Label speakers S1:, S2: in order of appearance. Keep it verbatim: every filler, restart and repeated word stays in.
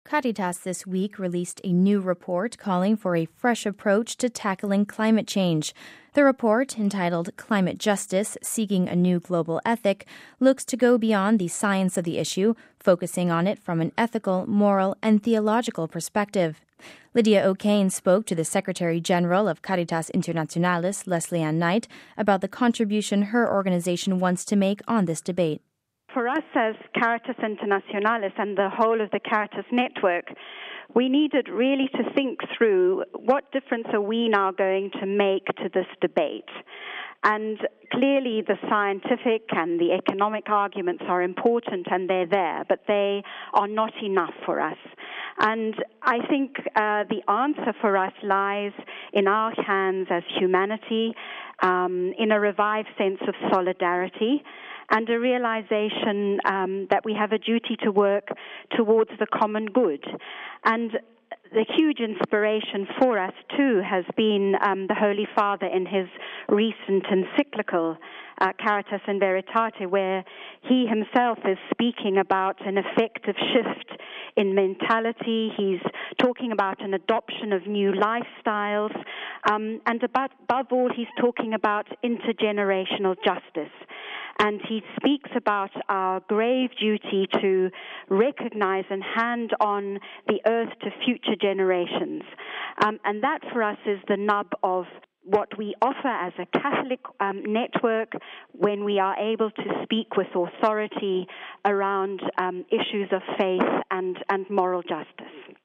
S1: Caritas this week released a new report calling for a fresh approach to tackling climate change. The report, entitled Climate Justice, Seeking a New Global Ethic, looks to go beyond the science of the issue, focusing on it from an ethical, moral, and theological perspective. Lydia O'Kane spoke to the Secretary General of Caritas Internationalis, Leslie Ann Knight, about the contribution her organization wants to make on this debate.
S2: For us as Caritas Internationalis and the whole of the Caritas network, we needed really to think through what difference are we now going to make to this debate. And clearly the scientific and the economic arguments are important and they're there, but they are not enough for us. And I think uh, the answer for us lies in our hands as humanity, um, in a revived sense of solidarity, and a realization um, that we have a duty to work towards the common good. And the huge inspiration for us, too, has been um, the Holy Father in his recent encyclical, uh, Caritas in Veritate, where he himself is speaking about an effective shift in mentality. He's talking about an adoption of new lifestyles. Um, and about, above all, he's talking about intergenerational justice. And he speaks about our grave duty to recognize and hand on the earth to future generations. Um, and that for us is the nub of what we offer as a Catholic um, network when we are able to speak with authority around um, issues of faith and, and moral justice.